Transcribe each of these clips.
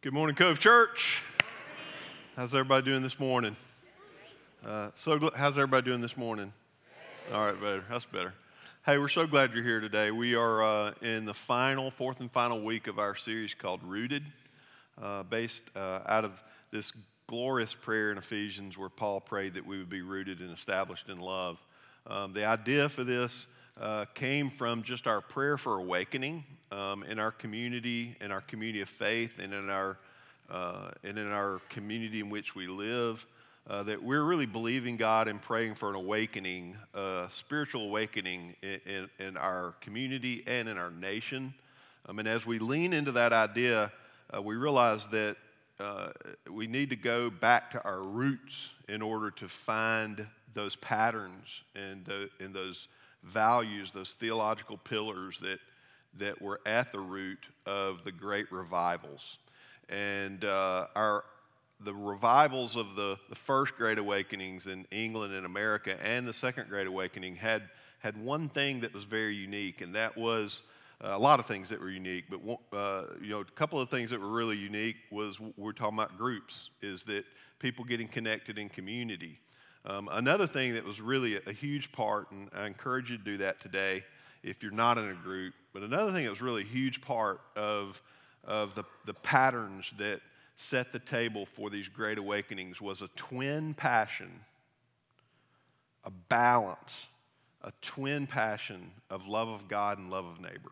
Good morning, Cove Church. How's everybody doing this morning? How's everybody doing this morning? All right, better. That's better. Hey, we're so glad you're here today. We are in the fourth and final week of our series called Rooted, based out of this glorious prayer in Ephesians where Paul prayed that we would be rooted and established in love. The idea for this came from just our prayer for awakening in our community of faith, and in our community in which we live. That we're really believing God and praying for an awakening, spiritual awakening in our community and in our nation. And as we lean into that idea, we realize that we need to go back to our roots in order to find those patterns and those values, those theological pillars that were at the root of the great revivals. And the revivals of the first Great Awakenings in England and America and the Second Great Awakening had one thing that was very unique, and that was a lot of things that were unique. But a couple of things that were really unique was we're talking about groups, is that people getting connected in community. Another thing that was really a huge part, and I encourage you to do that today if you're not in a group, but another thing that was really a huge part of the patterns that set the table for these great awakenings was a twin passion, a balance, a twin passion of love of God and love of neighbor,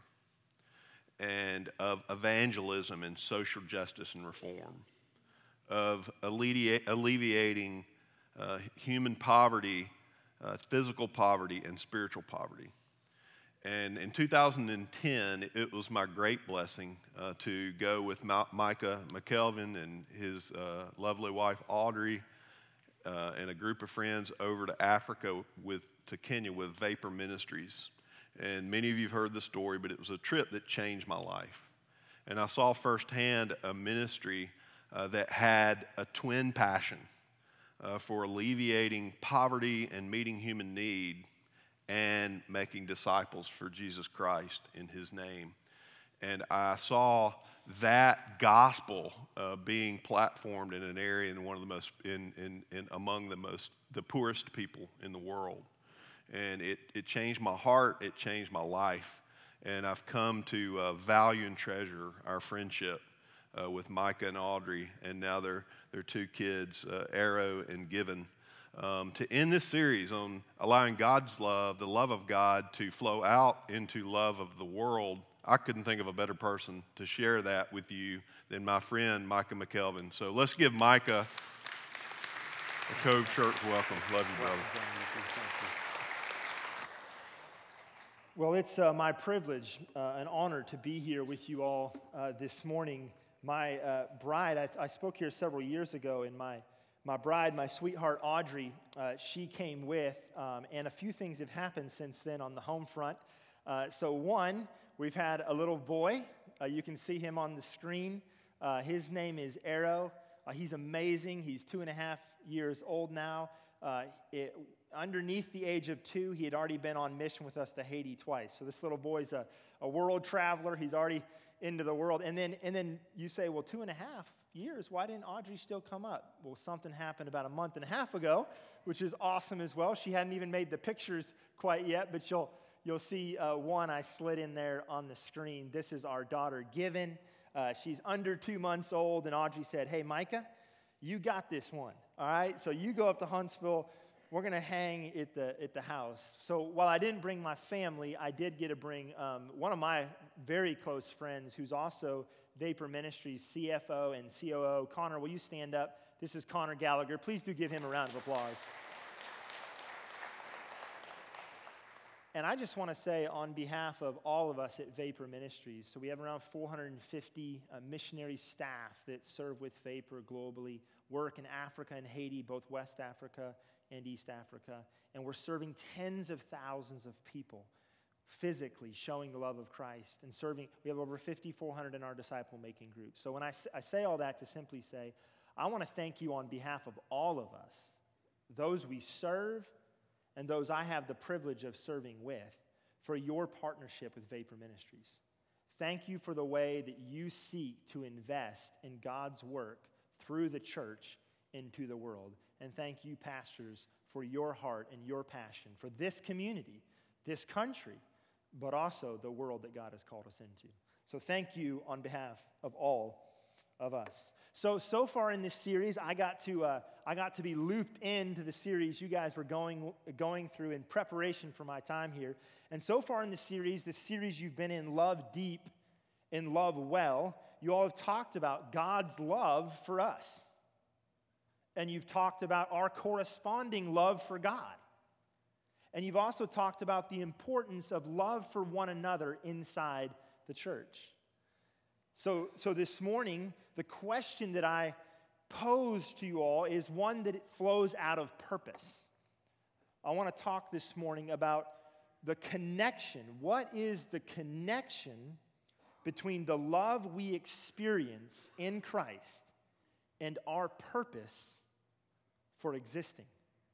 and of evangelism and social justice and reform, of alleviating human poverty, physical poverty, and spiritual poverty. And in 2010, it was my great blessing to go with Micah McKelvin and his lovely wife Audrey and a group of friends over to Africa to Kenya with Vapor Ministries. And many of you have heard the story, but it was a trip that changed my life. And I saw firsthand a ministry that had a twin passion for alleviating poverty and meeting human need and making disciples for Jesus Christ in his name. And I saw that gospel being platformed in an area in one of the most among the poorest people in the world. And it changed my heart, it changed my life. And I've come to value and treasure our friendship with Micah and Audrey, and now their two kids, Arrow and Given. To end this series on allowing God's love, the love of God, to flow out into love of the world, I couldn't think of a better person to share that with you than my friend Micah McKelvin. So let's give Micah a Cove Church welcome. Love you, brother. Well, it's my privilege, an honor to be here with you all this morning. My bride, I spoke here several years ago, and my bride, my sweetheart Audrey, she came with, and a few things have happened since then on the home front. So one, we've had a little boy. You can see him on the screen. His name is Arrow. He's amazing. He's 2.5 years old now. Underneath the age of 2, he had already been on mission with us to Haiti twice. So this little boy's a world traveler. He's already into the world. And then you say, well, 2.5 years, why didn't Audrey still come up? Well, something happened about 1.5 months ago, which is awesome as well. She hadn't even made the pictures quite yet, but you'll see one I slid in there on the screen. This is our daughter, Given. She's under 2 months old, and Audrey said, hey, Micah, you got this one, all right? So you go up to Huntsville. We're going to hang at the house. So while I didn't bring my family, I did get to bring one of my very close friends who's also Vapor Ministries CFO and COO. Connor, will you stand up? This is Connor Gallagher. Please do give him a round of applause. And I just want to say on behalf of all of us at Vapor Ministries, so we have around 450 missionary staff that serve with Vapor globally, work in Africa and Haiti, both West Africa and East Africa, and we're serving tens of thousands of people physically, showing the love of Christ and serving. We have over 5,400 in our disciple-making group. So when I say all that to simply say, I want to thank you on behalf of all of us, those we serve and those I have the privilege of serving with, for your partnership with Vapor Ministries. Thank you for the way that you seek to invest in God's work through the church into the world. And thank you, pastors, for your heart and your passion for this community, this country, but also the world that God has called us into. So thank you on behalf of all of us. So far in this series, I got to be looped into the series you guys were going through in preparation for my time here. And so far in the series you've been in, Love Deep and Love Well, you all have talked about God's love for us. And you've talked about our corresponding love for God. And you've also talked about the importance of love for one another inside the church. So this morning, the question that I pose to you all is one that it flows out of purpose. I want to talk this morning about the connection. What is the connection between the love we experience in Christ and our purpose for existing?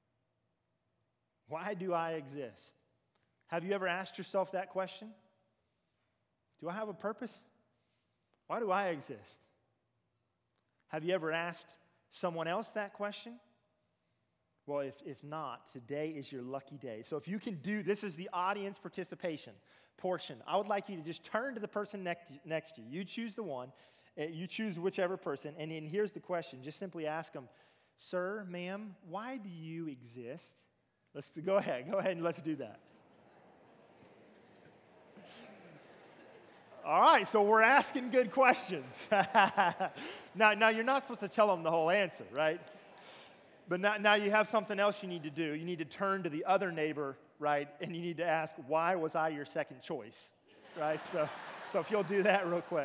Why do I exist? Have you ever asked yourself that question? Do I have a purpose? Why do I exist? Have you ever asked someone else that question? Well, if not, today is your lucky day. So if you can this is the audience participation portion. I would like you to just turn to the person next to you. You choose the one. You choose whichever person. And then here's the question. Just simply ask them, sir, ma'am, why do you exist? Go ahead and let's do that. All right, so we're asking good questions. Now, you're not supposed to tell them the whole answer, right? But now you have something else you need to do. You need to turn to the other neighbor, right? And you need to ask, why was I your second choice, right? So if you'll do that real quick.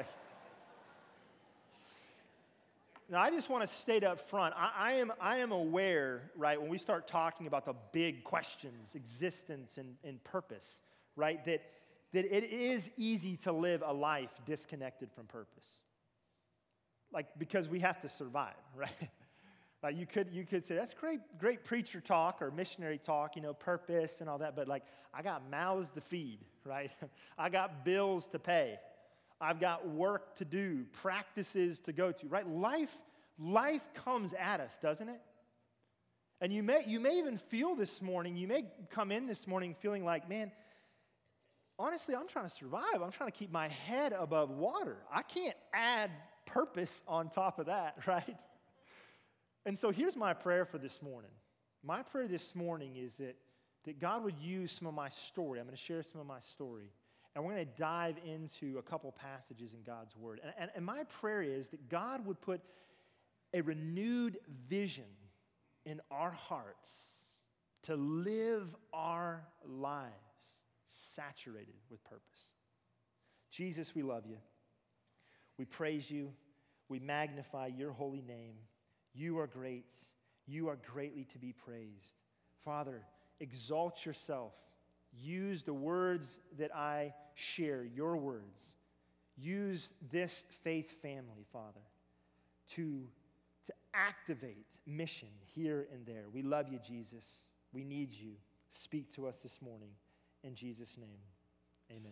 Now, I just want to state up front, I am aware, right, when we start talking about the big questions, existence and purpose, right, that it is easy to live a life disconnected from purpose. Like, because we have to survive, right? Like you could say, that's great preacher talk or missionary talk, purpose and all that, but like, I got mouths to feed, right? I got bills to pay. I've got work to do, practices to go to, right? Life comes at us, doesn't it? And you may even feel this morning, you may come in this morning feeling like, man, honestly, I'm trying to survive. I'm trying to keep my head above water. I can't add purpose on top of that, right? And so here's my prayer for this morning. My prayer this morning is that God would use some of my story. I'm going to share some of my story. And we're going to dive into a couple passages in God's Word. And my prayer is that God would put a renewed vision in our hearts to live our lives saturated with purpose. Jesus, we love you. We praise you. We magnify your holy name. You are great. You are greatly to be praised. Father, exalt yourself. Use the words that I share, your words. Use this faith family, Father, to activate mission here and there. We love you, Jesus. We need you. Speak to us this morning. In Jesus' name, amen.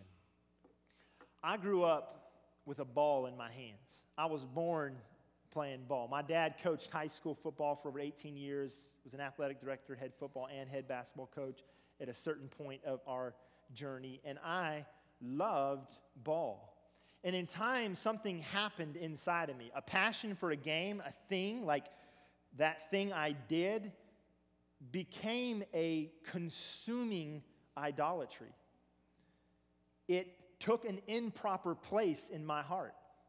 I grew up with a ball in my hands. I was born playing ball. My dad coached high school football for over 18 years, was an athletic director, head football and head basketball coach at a certain point of our journey, and I loved ball. And in time, something happened inside of me. A passion for a game, a thing, like that thing I did, became a consuming idolatry. It took an improper place in my heart.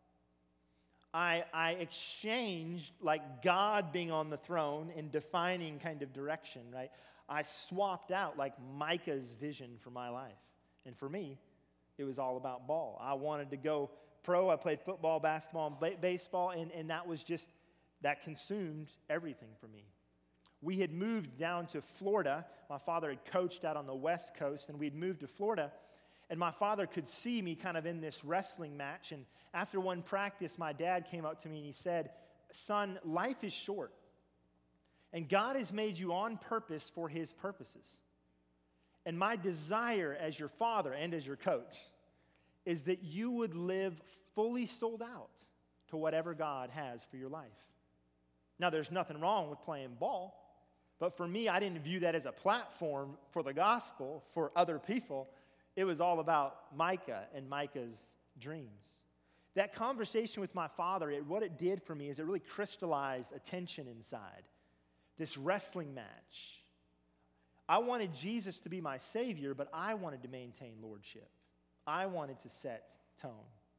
I exchanged, like God being on the throne and defining kind of direction, right? I swapped out like Micah's vision for my life. And for me, it was all about ball. I wanted to go pro. I played football, basketball, and baseball, and that consumed everything for me. We had moved down to Florida. My father had coached out on the West Coast, and we'd moved to Florida. And my father could see me kind of in this wrestling match. And after one practice, my dad came up to me and he said, "Son, life is short. And God has made you on purpose for his purposes. And my desire as your father and as your coach is that you would live fully sold out to whatever God has for your life. Now, there's nothing wrong with playing ball, but for me, I didn't view that as a platform for the gospel for other people. It was all about Micah and Micah's dreams. That conversation with my father, what it did for me is it really crystallized a tension inside. This wrestling match. I wanted Jesus to be my Savior, but I wanted to maintain lordship. I wanted to set tone.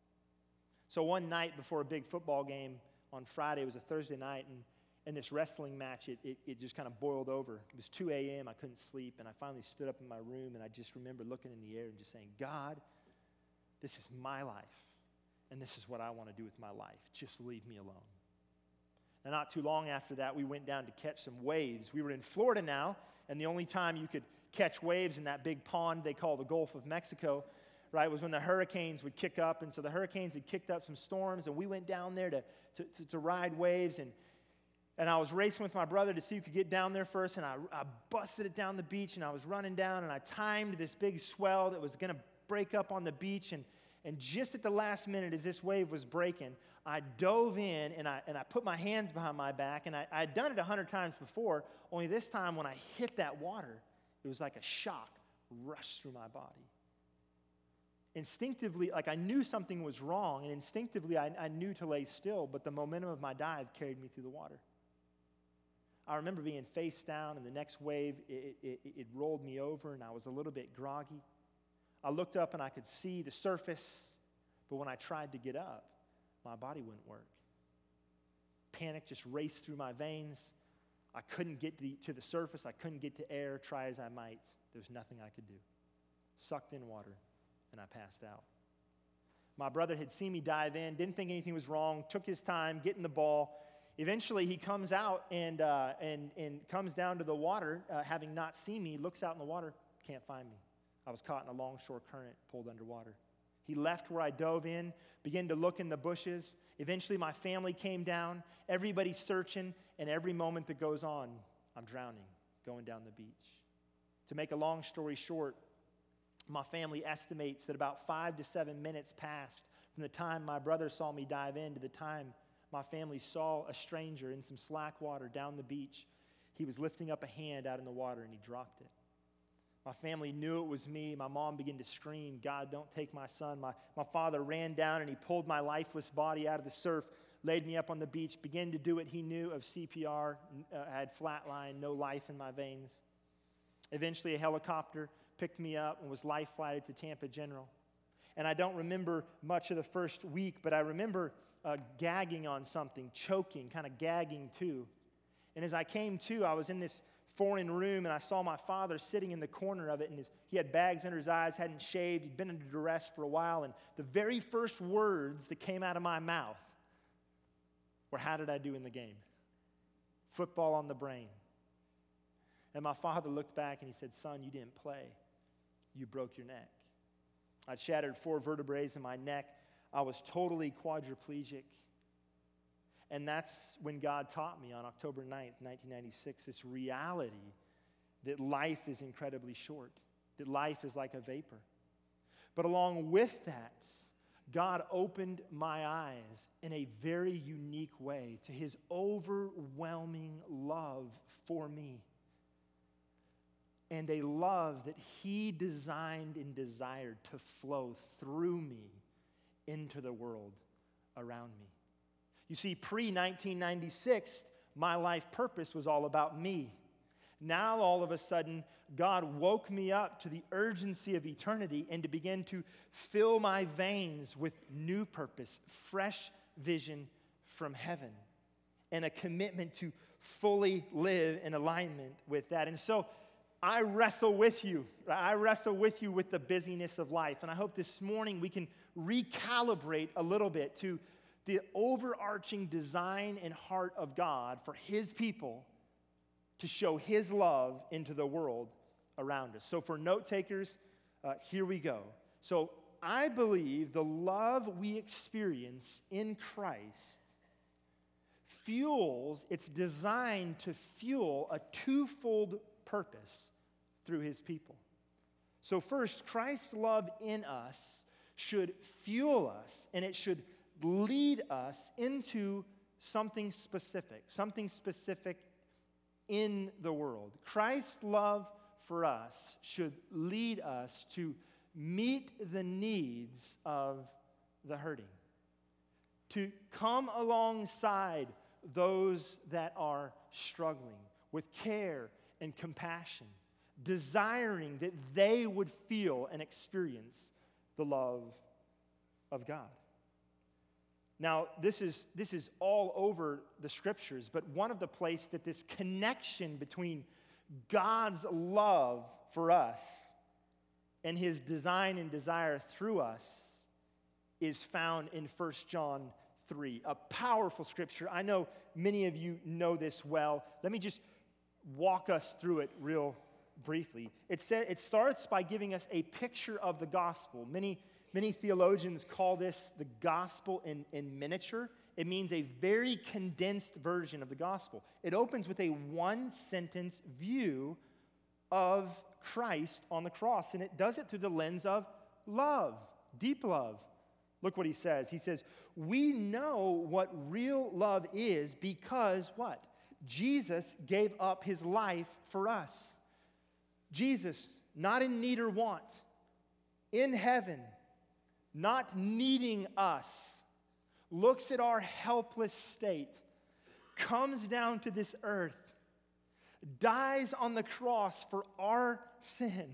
So one night before a big football game on Friday, it was a Thursday night, and this wrestling match, it just kind of boiled over. It was 2 a.m., I couldn't sleep, and I finally stood up in my room, and I just remember looking in the air and just saying, God, this is my life, and this is what I want to do with my life. Just leave me alone. And not too long after that, we went down to catch some waves. We were in Florida now, and the only time you could catch waves in that big pond they call the Gulf of Mexico, right, was when the hurricanes would kick up. And so the hurricanes had kicked up some storms, and we went down there to ride waves. And I was racing with my brother to see who could get down there first, and I busted it down the beach, and I was running down, and I timed this big swell that was going to break up on the beach. And just at the last minute, as this wave was breaking, I dove in, and I put my hands behind my back, and I had done it 100 times before, only this time when I hit that water, it was like a shock rushed through my body. Instinctively, like I knew something was wrong, and instinctively I knew to lay still, but the momentum of my dive carried me through the water. I remember being face down, and the next wave, it rolled me over, and I was a little bit groggy. I looked up, and I could see the surface, but when I tried to get up, my body wouldn't work. Panic just raced through my veins. I couldn't get to the surface. I couldn't get to air, try as I might. There's nothing I could do. Sucked in water, and I passed out. My brother had seen me dive in, didn't think anything was wrong, took his time getting the ball. Eventually, he comes out and comes down to the water, having not seen me, looks out in the water, can't find me. I was caught in a longshore current, pulled underwater. He left where I dove in, began to look in the bushes. Eventually, my family came down. Everybody's searching, and every moment that goes on, I'm drowning, going down the beach. To make a long story short, my family estimates that about 5 to 7 minutes passed from the time my brother saw me dive in to the time my family saw a stranger in some slack water down the beach. He was lifting up a hand out in the water, and he dropped it. My family knew it was me. My mom began to scream, God, don't take my son. My father ran down, and he pulled my lifeless body out of the surf, laid me up on the beach, began to do what he knew of CPR. I had flatline, no life in my veins. Eventually, a helicopter picked me up and was life flighted to Tampa General. And I don't remember much of the first week, but I remember gagging on something, choking, kind of gagging too. And as I came to, I was in this foreign room, and I saw my father sitting in the corner of it, and he had bags under his eyes, hadn't shaved, he'd been under duress for a while, and the very first words that came out of my mouth were, how did I do in the game? Football on the brain. And my father looked back and he said, son, you didn't play. You broke your neck. I'd shattered 4 vertebrae in my neck. I was totally quadriplegic. And that's when God taught me on October 9th, 1996, this reality that life is incredibly short, that life is like a vapor. But along with that, God opened my eyes in a very unique way to his overwhelming love for me. And a love that he designed and desired to flow through me into the world around me. You see, pre-1996, my life purpose was all about me. Now, all of a sudden, God woke me up to the urgency of eternity and to begin to fill my veins with new purpose, fresh vision from heaven, and a commitment to fully live in alignment with that. And so, I wrestle with you. I wrestle with you with the busyness of life. And I hope this morning we can recalibrate a little bit to the overarching design and heart of God for his people to show his love into the world around us. So for note takers, here we go. So I believe the love we experience in Christ it's designed to fuel a twofold purpose through his people. So first, Christ's love in us should fuel us, and it should lead us into something specific in the world. Christ's love for us should lead us to meet the needs of the hurting, to come alongside those that are struggling with care and compassion, desiring that they would feel and experience the love of God. Now, this is all over the Scriptures, but one of the places that this connection between God's love for us and His design and desire through us is found in 1 John 3, a powerful Scripture. I know many of you know this well. Let me just walk us through it real briefly. It starts by giving us a picture of the gospel. Many theologians call this the gospel in miniature. It means a very condensed version of the gospel. It opens with a one-sentence view of Christ on the cross, and it does it through the lens of love, deep love. Look what he says. He says, we know what real love is because what? Jesus gave up his life for us. Jesus, not in need or want, in heaven, not needing us, looks at our helpless state, comes down to this earth, dies on the cross for our sin,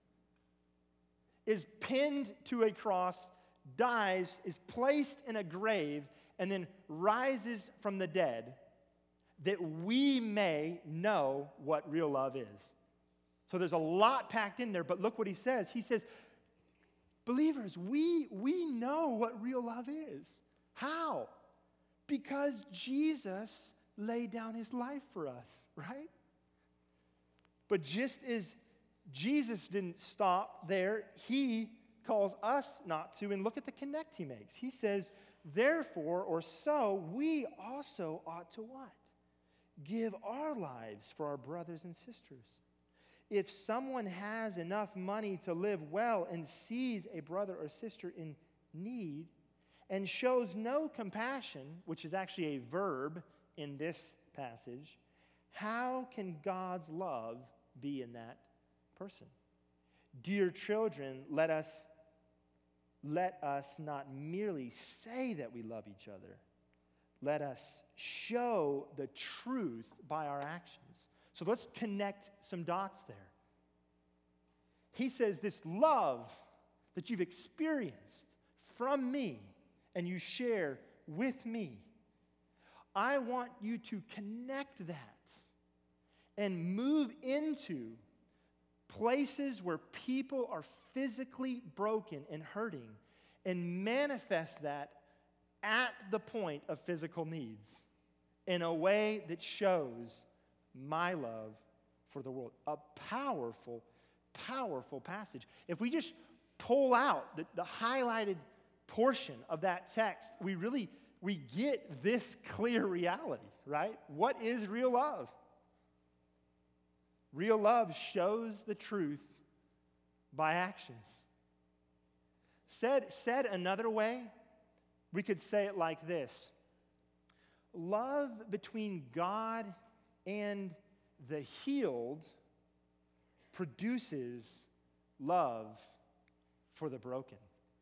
is pinned to a cross, dies, is placed in a grave, and then rises from the dead, that we may know what real love is. So there's a lot packed in there, but look what he says. He says, believers, we know what real love is. How? Because Jesus laid down his life for us, right? But just as Jesus didn't stop there, he calls us not to, and look at the connect he makes. He says, therefore, or so, we also ought to what? Give our lives for our brothers and sisters. If someone has enough money to live well and sees a brother or sister in need and shows no compassion, which is actually a verb in this passage, how can God's love be in that person? Dear children, let us not merely say that we love each other. Let us show the truth by our actions. So let's connect some dots there. He says this love that you've experienced from me and you share with me, I want you to connect that and move into places where people are physically broken and hurting and manifest that at the point of physical needs in a way that shows my love for the world. A powerful, powerful passage. If we just pull out the highlighted portion of that text, we get this clear reality, right? What is real love? Real love shows the truth by actions. Said another way, we could say it like this. Love between God and the healed produces love for the broken.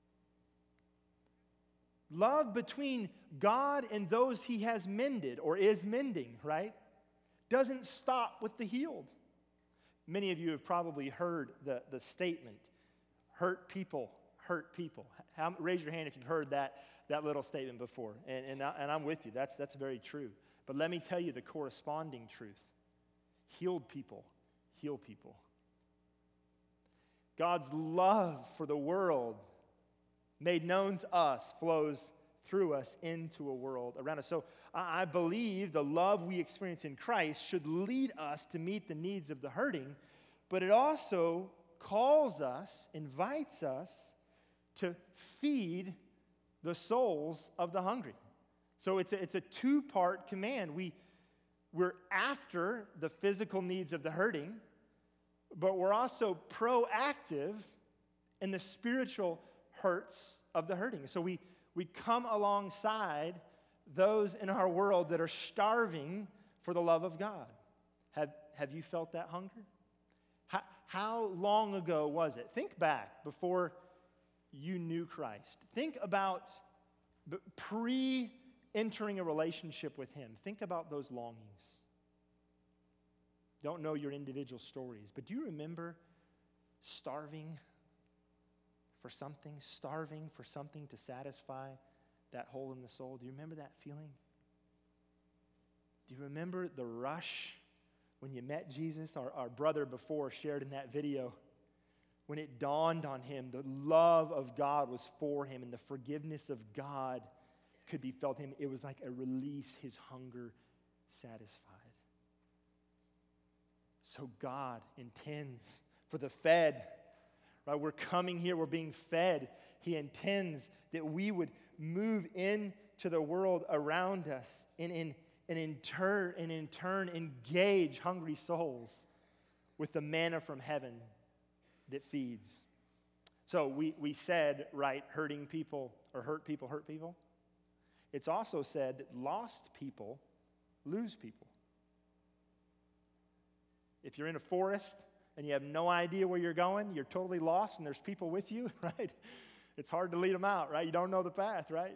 Love between God and those he has mended or is mending, right, doesn't stop with the healed. Many of you have probably heard the statement, hurt people hurt people. Raise your hand if you've heard that little statement before. And I'm with you. That's very true. But let me tell you the corresponding truth. Healed people heal people. God's love for the world made known to us flows through us into a world around us. So I believe the love we experience in Christ should lead us to meet the needs of the hurting, but it also calls us, invites us to feed the souls of the hungry. So it's a two-part command. We're after the physical needs of the hurting, but we're also proactive in the spiritual hurts of the hurting. So we come alongside those in our world that are starving for the love of God. Have you felt that hunger? How long ago was it? Think back before you knew Christ. Think about pre-entering a relationship with Him. Think about those longings. Don't know your individual stories, but do you remember starving for something to satisfy that hole in the soul? Do you remember that feeling? Do you remember the rush when you met Jesus? Our brother before shared in that video, when it dawned on him the love of God was for him and the forgiveness of God could be felt in him. It was like a release, his hunger satisfied. So God intends for the fed, right? We're coming here, we're being fed. He intends that we would move into the world around us and in turn engage hungry souls with the manna from heaven that feeds. So we said, right, hurting people or hurt people hurt people. It's also said that lost people lose people. If you're in a forest and you have no idea where you're going, you're totally lost and there's people with you, right? It's hard to lead them out, right? You don't know the path, right?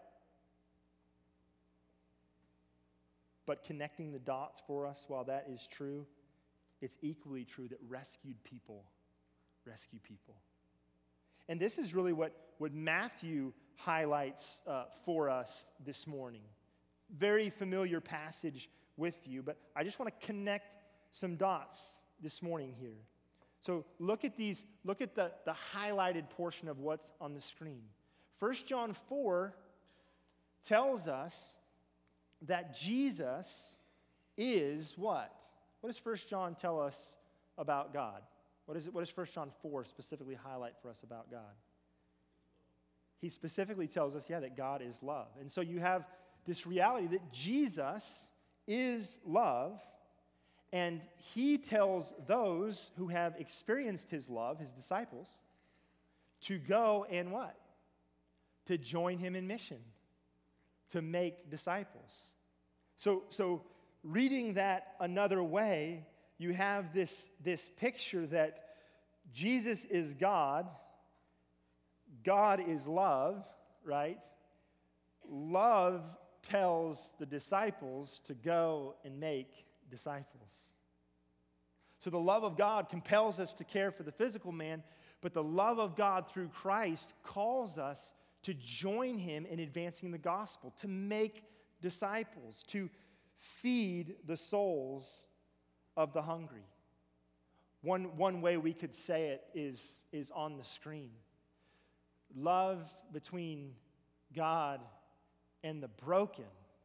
But connecting the dots for us, while that is true, it's equally true that rescued people rescue people. And this is really what Matthew highlights for us this morning. Very familiar passage with you, but I just want to connect some dots this morning here. So look at the highlighted portion of what's on the screen. 1 John 4 tells us that Jesus is what? What does 1 John tell us about God? What does 1 John 4 specifically highlight for us about God? He specifically tells us, that God is love. And so you have this reality that Jesus is love, and he tells those who have experienced his love, his disciples, to go and what? To join him in mission, to make disciples. So reading that another way, you have this picture that Jesus is God, God is love, right? Love tells the disciples to go and make disciples. So the love of God compels us to care for the physical man, but the love of God through Christ calls us to join him in advancing the gospel, to make disciples, to feed the souls of the hungry. One way we could say it is on the screen. Love between God and the broken.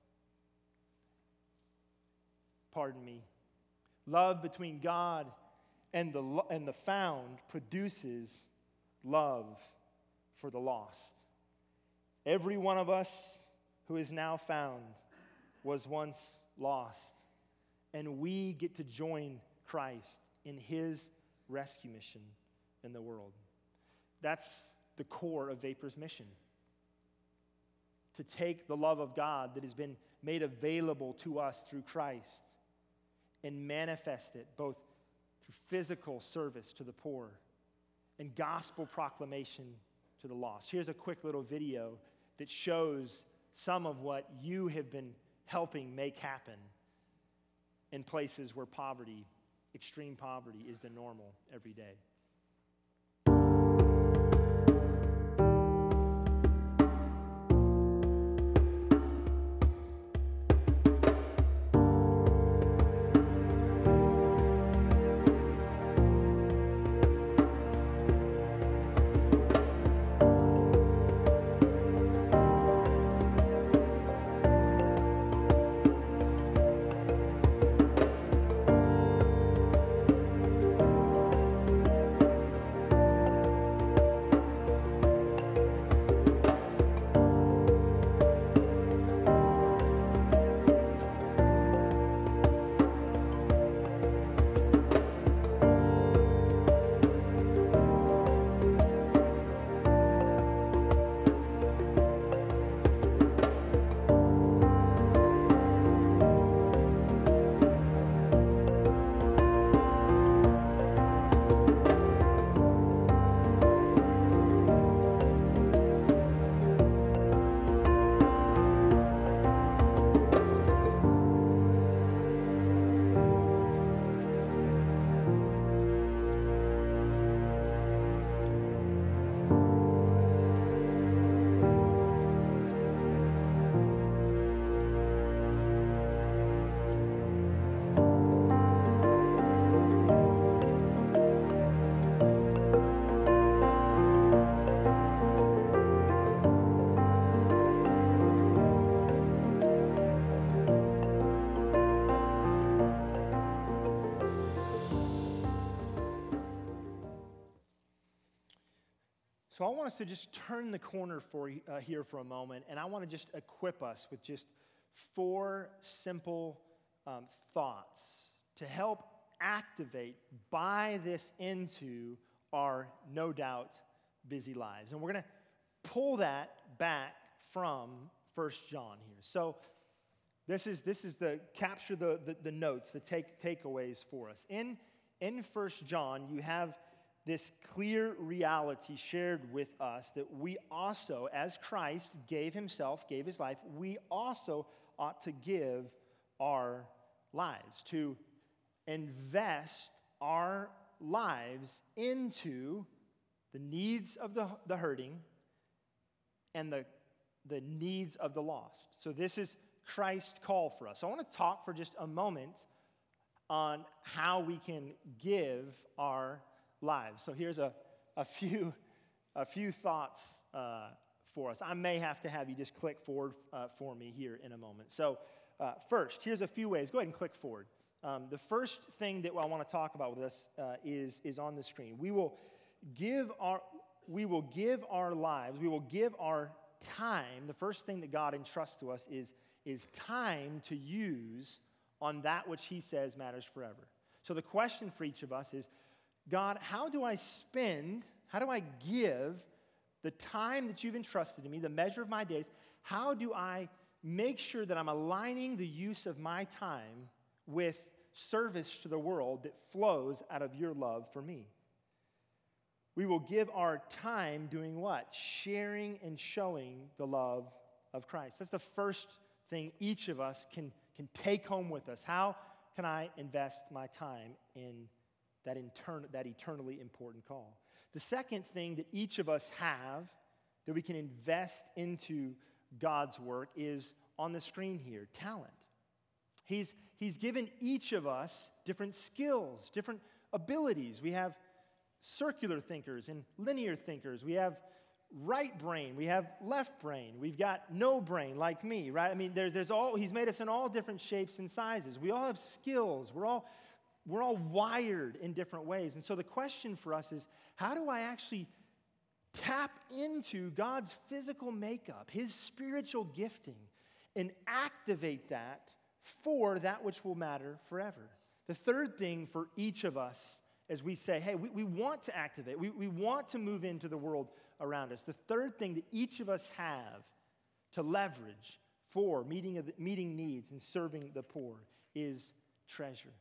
Love between God and the found produces love for the lost. Every one of us who is now found was once lost, and we get to join Christ in his rescue mission in the world. That's the core of Vapor's mission. To take the love of God that has been made available to us through Christ and manifest it both through physical service to the poor and gospel proclamation to the lost. Here's a quick little video that shows some of what you have been helping make happen in places where poverty, extreme poverty, is the normal every day. So I want us to just turn the corner here for a moment, and I want to just equip us with just 4 simple thoughts to help activate, buy this into our no doubt busy lives. And we're going to pull that back from 1 John here. So this is the capture the notes, the takeaways for us. In 1 John, you have this clear reality shared with us that we also, as Christ gave himself, gave his life, we also ought to give our lives, to invest our lives into the needs of the hurting and the needs of the lost. So this is Christ's call for us. So I want to talk for just a moment on how we can give our lives. So here's a few thoughts for us. I may have to have you just click forward for me here in a moment. So first, here's a few ways. Go ahead and click forward. The first thing that I want to talk about with us is on the screen. We will give our lives. We will give our time. The first thing that God entrusts to us is time to use on that which he says matters forever. So the question for each of us is, God, how do I give the time that you've entrusted to me, the measure of my days, how do I make sure that I'm aligning the use of my time with service to the world that flows out of your love for me? We will give our time doing what? Sharing and showing the love of Christ. That's the first thing each of us can take home with us. How can I invest my time in that eternally important call? The second thing that each of us have that we can invest into God's work is on the screen here, talent. He's given each of us different skills, different abilities. We have circular thinkers and linear thinkers. We have right brain. We have left brain. We've got no brain like me, right? I mean, he's made us in all different shapes and sizes. We all have skills. We're all wired in different ways. And so the question for us is, how do I actually tap into God's physical makeup, his spiritual gifting, and activate that for that which will matter forever? The third thing for each of us, as we say, hey, we want to activate, we want to move into the world around us. The third thing that each of us have to leverage for meeting needs and serving the poor is treasure.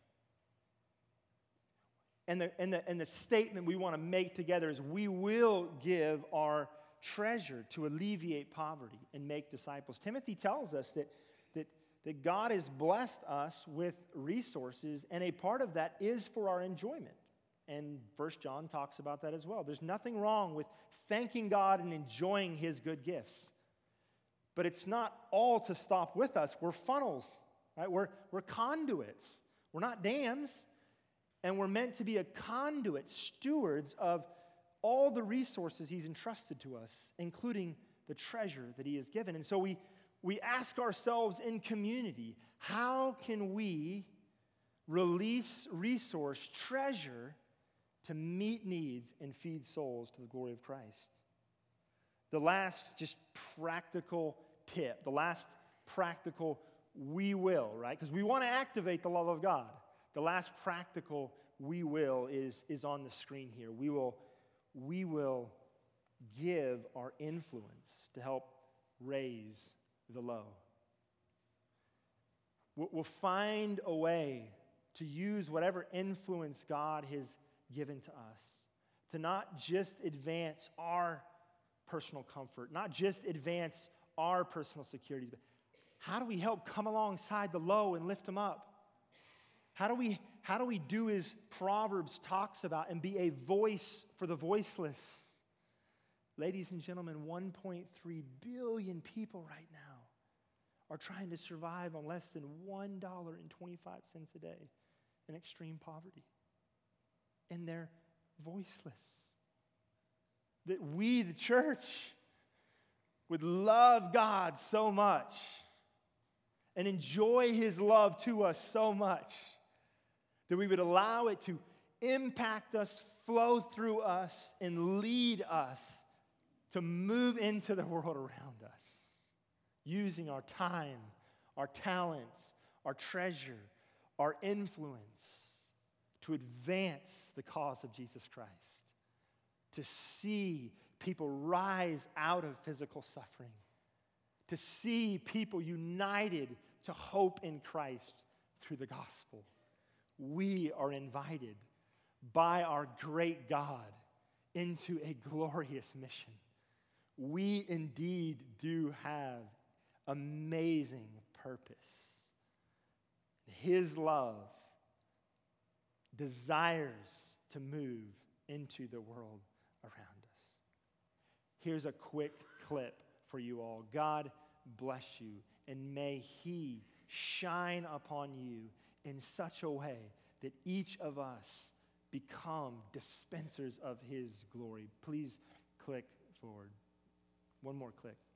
And the statement we want to make together is we will give our treasure to alleviate poverty and make disciples. Timothy tells us that God has blessed us with resources, and a part of that is for our enjoyment. And 1 John talks about that as well. There's nothing wrong with thanking God and enjoying his good gifts. But it's not all to stop with us. We're funnels, right? We're conduits. We're not dams. And we're meant to be a conduit, stewards of all the resources he's entrusted to us, including the treasure that he has given. And so we ask ourselves in community, how can we release resource, treasure, to meet needs and feed souls to the glory of Christ? The last just practical tip, the last practical we will, right? Because we want to activate the love of God. The last practical we will is on the screen here. We will give our influence to help raise the low. We'll find a way to use whatever influence God has given to us to not just advance our personal comfort, not just advance our personal securities, but how do we help come alongside the low and lift them up? How do we do as Proverbs talks about and be a voice for the voiceless? Ladies and gentlemen, 1.3 billion people right now are trying to survive on less than $1.25 a day in extreme poverty. And they're voiceless. That we, the church, would love God so much and enjoy his love to us so much that we would allow it to impact us, flow through us, and lead us to move into the world around us, using our time, our talents, our treasure, our influence to advance the cause of Jesus Christ, to see people rise out of physical suffering, to see people united to hope in Christ through the gospel. We are invited by our great God into a glorious mission. We indeed do have amazing purpose. His love desires to move into the world around us. Here's a quick clip for you all. God bless you, and may He shine upon you in such a way that each of us become dispensers of His glory. Please click forward. One more click.